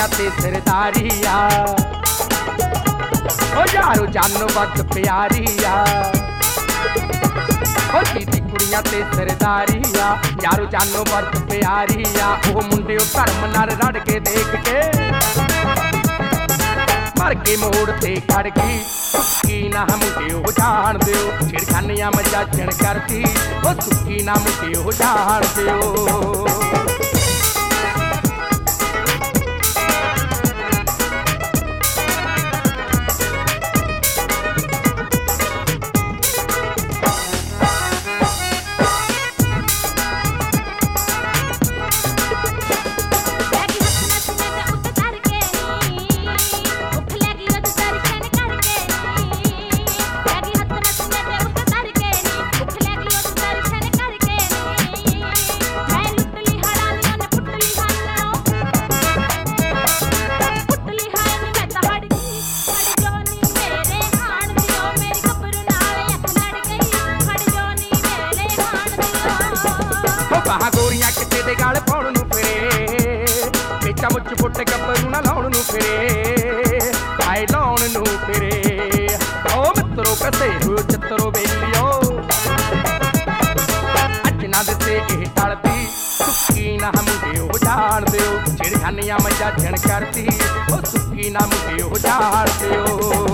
कुड़ियां ते सरदारिया ओ यारो जानो बद प्यारिया ओ कीती कुड़ियां ते सरदारिया यारो जानो बद प्यारिया ओ मुंडे धर्म नाल रड़ के देख के मर के मोड़ ते खड़ गई सुक्की ना मुंडे ओ जान दियो छिड़खानियां मजाजन करती ओ सुक्की ना मुंडे ओ जान दियो। गोरियां किते दे गाल पाउण नूं फिरे बेचा मुच पुट गब्बरू ना लाउण नूं फिरे आए लाउण नूं फिरे ओ मित्रो कसे हो चित्रो बेलियो अज ना दिते इह टलदी सुक्की ना मुंडे ओ जान दियो छिड़खानियां मजाजन करदी ओ सुक्की ना मुंडे ओ जान दियो।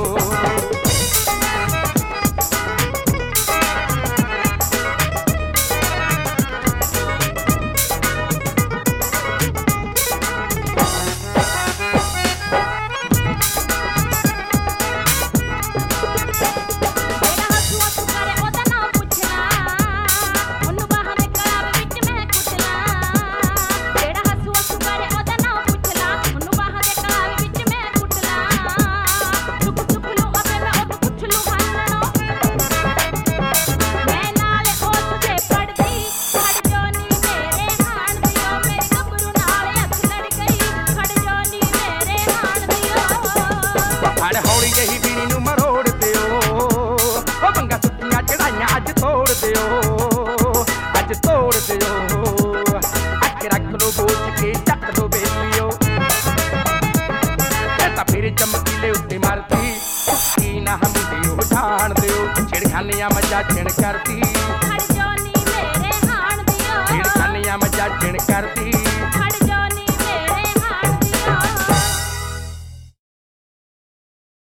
हौली जही बीड़ी नूं मरोड़ दियो ओ बंगा सुक्कियां चढ़ाइयां अज तोड़ दियो अज तोड़ दियो अख रख लो बोझ के चक दो बेलियो तां फिर चमकीले उत्ते मरदी सुक्की ना मुंडे ओ जान दियो छिड़खानियां मजाजन करदी छिड़खानियां मजाजन करदी